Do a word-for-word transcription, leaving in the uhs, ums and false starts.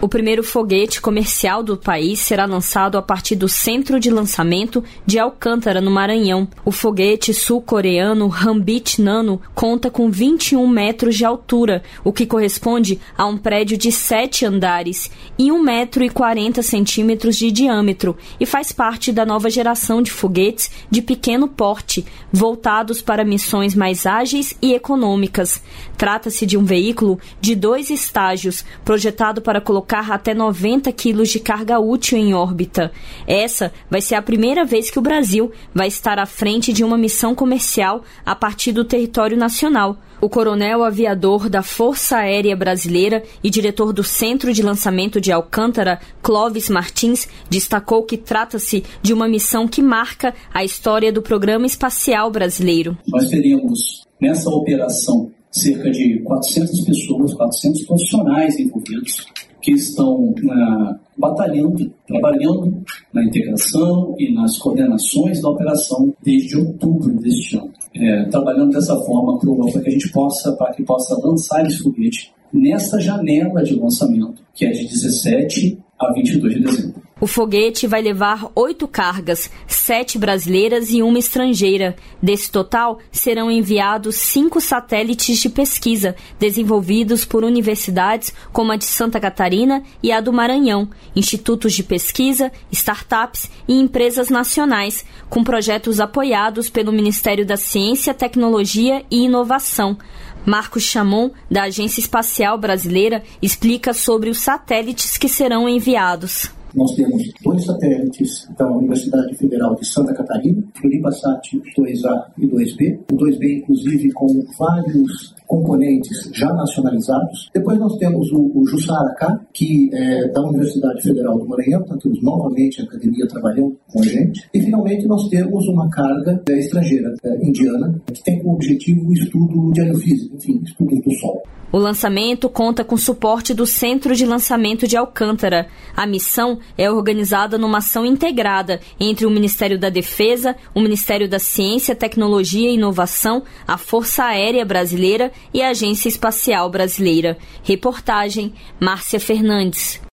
O primeiro foguete comercial do país será lançado a partir do Centro de Lançamento de Alcântara, no Maranhão. O foguete sul-coreano Hambit Nano conta com vinte e um metros de altura, o que corresponde a um prédio de sete andares, e um metro e quarenta centímetros de diâmetro, e faz parte da nova geração de foguetes de pequeno porte, voltados para missões mais ágeis e econômicas. Trata-se de um veículo de dois estágios, projetado para colocar até noventa quilos de carga útil em órbita. Essa vai ser a primeira vez que o Brasil vai estar à frente de uma missão comercial a partir do território nacional. O coronel aviador da Força Aérea Brasileira e diretor do Centro de Lançamento de Alcântara, Clóvis Martins, destacou que trata-se de uma missão que marca a história do programa espacial brasileiro. Nós teremos nessa operação cerca de quatrocentas pessoas, quatrocentos profissionais envolvidos, que estão uh, batalhando, trabalhando na integração e nas coordenações da operação desde outubro deste ano. É, trabalhando dessa forma para que a gente possa, para que possa lançar esse foguete nessa janela de lançamento, que é de dezessete a vinte e dois de dezembro. O foguete vai levar oito cargas, sete brasileiras e uma estrangeira. Desse total, serão enviados cinco satélites de pesquisa, desenvolvidos por universidades como a de Santa Catarina e a do Maranhão, institutos de pesquisa, startups e empresas nacionais, com projetos apoiados pelo Ministério da Ciência, Tecnologia e Inovação. Marcos Chamon, da Agência Espacial Brasileira, explica sobre os satélites que serão enviados. Nós temos dois satélites da Universidade Federal de Santa Catarina, Floribasat dois A e dois B. O dois B, inclusive, com vários componentes já nacionalizados. Depois nós temos o, o Jussara-K, que é da Universidade Federal do Maranhão, então temos novamente a academia trabalhando com a gente. E, finalmente, nós temos uma carga é, estrangeira, é, indiana, que tem como objetivo o estudo de aerofísica, enfim, estudos do Sol. O lançamento conta com suporte do Centro de Lançamento de Alcântara. A missão é organizada numa ação integrada entre o Ministério da Defesa, o Ministério da Ciência, Tecnologia e Inovação, a Força Aérea Brasileira e a Agência Espacial Brasileira. Reportagem Márcia Fernandes.